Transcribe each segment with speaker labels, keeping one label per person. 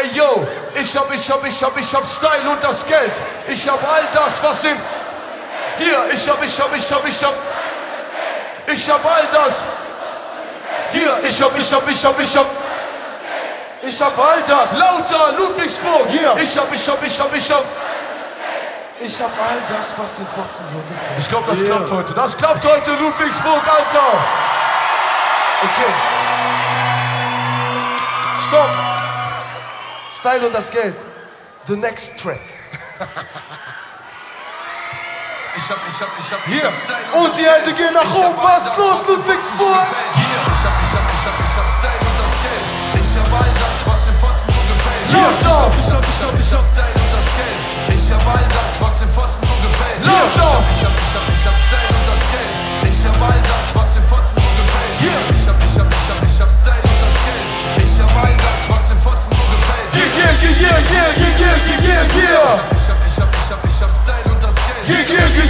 Speaker 1: Ey yo, ich hab Style und das Geld. Ich hab all das, was im... Hier, ich hab all das. Hier, ich hab all das. Lauter, Ludwigsburg. Hier, ich hab all das, was den Fotzen so gefällt. Ich glaub, das klappt heute. Das klappt heute, Ludwigsburg, Alter. Okay. Stopp. Style und das Geld. The next track. Hier. Und die Hände gehen nach oben. Was los, Ludwigsburg?
Speaker 2: Hier, ich hab Style und das Geld. Ich hab all das, was den Fotzen so gefällt.
Speaker 1: Lauter.
Speaker 2: Ich hab Style und das Geld. Ich hab all das, was den Fotzen so gefällt.
Speaker 1: Lauter.
Speaker 2: Ich hab Style und das Geld. Ich hab all das, was den Fotzen so gefällt.
Speaker 1: Hier.
Speaker 2: Ich hab Style und das Geld. Ich hab all das, was den Fotzen so gefällt.
Speaker 1: Yeah.
Speaker 2: Ich hab Style und das Geld.
Speaker 1: Yeah.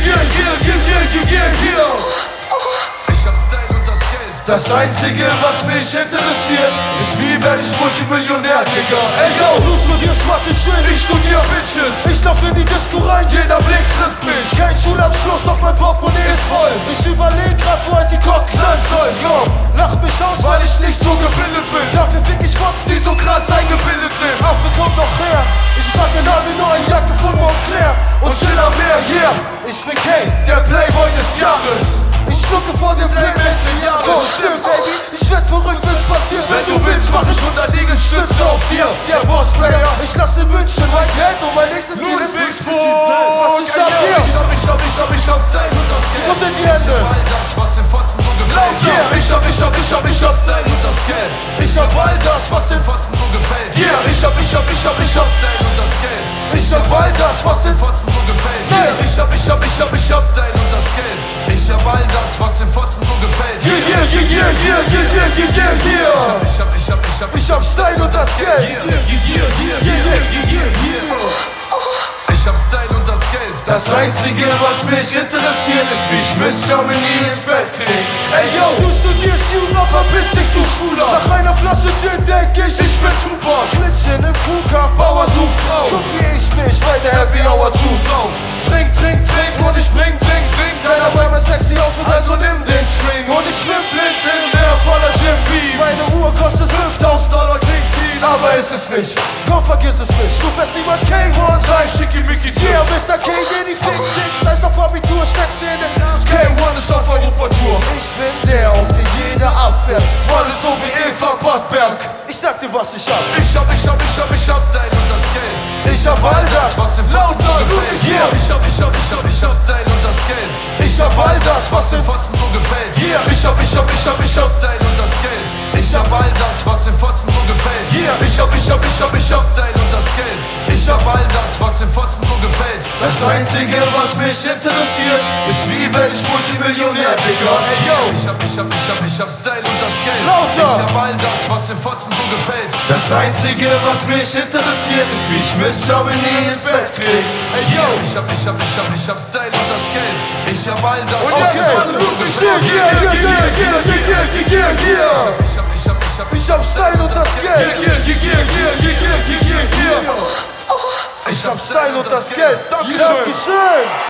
Speaker 2: Ich hab Style und das Geld.
Speaker 1: Das Einzige, was mich interessiert, ist wie werde ich Multimillionär, Digga. Ey yo, du studierst Mathe schön, ich studier Bitches. Ich lauf in die Disco rein, jeder Blick trifft mich. Kein Schulabschluss, doch mein Portemonnaie ist voll. Ich überleg grad, wo halt die Korken knallen soll. Yo, lach mich aus, weil ich nicht so gebildet bin. Dafür fick ich Fotzen, die so krass eingebildet sind. Affe, komm doch her, ich pack eine neue Jacke von Montclair und chill am Meer, yeah. Ich bin Kane, der Playboy des Jahres. Ich schlucke vor dem Playmates in Jahren. Oh, stimmt, Baby, ich werd verrückt, wenn's passiert. Wenn du willst, mach ich 100 Liegestütze auf dir. Der Bossplayer, ich lasse in München mein Geld und mein nächstes Ziel ist
Speaker 2: Ludwigsburg.
Speaker 1: Was ich hab hier.
Speaker 2: Ich hab Style und das Geld.
Speaker 1: Wo sind die Hände?
Speaker 2: Ich hab all das, was den Fotzen so gefällt.
Speaker 1: Yeah, ich hab
Speaker 2: Style und das Geld.
Speaker 1: Ich hab all das, was
Speaker 2: Den
Speaker 1: im...
Speaker 2: Fotzen so gefällt.
Speaker 1: Yeah, ich hab
Speaker 2: Style und das Geld.
Speaker 1: Ich hab all das, was
Speaker 2: Den
Speaker 1: im...
Speaker 2: Fotzen so gefällt.
Speaker 1: Nice.
Speaker 2: Ich hab Style und das Geld. Ich hab all das, was den Fotzen so gefällt.
Speaker 1: Yeah. Ich hab Style und das Geld.
Speaker 2: Ich hab Style und das Geld.
Speaker 1: Das Einzige, was mich interessiert, ist, wie ich Miss Germany ins Bett krieg. Ey yo, du studierst Jura, verpiss dich, du Schwuler. Nach einer Flasche Gin denk ich bin Tupac. Flitschen im Kuhkauf, Bauer sucht Frau. Guck wie ich mich bei der Happy Hour zusauf. Trink und ich bring. Dein auf einmal sexy Outfit, also nimm den String. Und ich schwimm blind im Meer voller Jim Beam. Meine Uhr kostet $5.000, klingt viel, aber ist es nicht. Komm, vergiss es nicht, du wirst niemals K1 sein. Schickimicki G, Mr. K, den die Fake Chicks. Scheiß auf Abitur, steckst in den K1 ist auf Europatour. Ich bin der, auf den jeder abfährt. Alle so wie Eva Bockberg. Ich sag dir, was ich hab.
Speaker 2: Ich hab Style und das Geld.
Speaker 1: Ich hab all das,
Speaker 2: was den Fotzen so
Speaker 1: lauter,
Speaker 2: gefällt.
Speaker 1: yeah.
Speaker 2: Ich hab Style und das Geld.
Speaker 1: Ich hab all das, was
Speaker 2: Den
Speaker 1: im...
Speaker 2: Fotzen so gefällt.
Speaker 1: Yeah, ich hab
Speaker 2: Style und das Geld. Ich hab all das, was den Fotzen so gefällt.
Speaker 1: Yeah, ich hab
Speaker 2: Style und das Geld. Ich hab all das, was den Fotzen so gefällt.
Speaker 1: Das Einzige, was mich interessiert, ist wie wenn ich Multimillionär, Digga. Ey yo,
Speaker 2: Ich hab Style und das Geld.
Speaker 1: Lauter.
Speaker 2: Ich hab all das, was den Fotzen so gefällt.
Speaker 1: das Einzige, was mich interessiert, ist wie ich Miss Germany ins Bett krieg. Ey yo,
Speaker 2: Ich hab Style und das Geld. Ich hab all das,
Speaker 1: und
Speaker 2: was
Speaker 1: jetzt
Speaker 2: den Fotzen so gefällt.
Speaker 1: Ich hab Style und das Geld. Ich hab Style und das Geld. Dankeschön.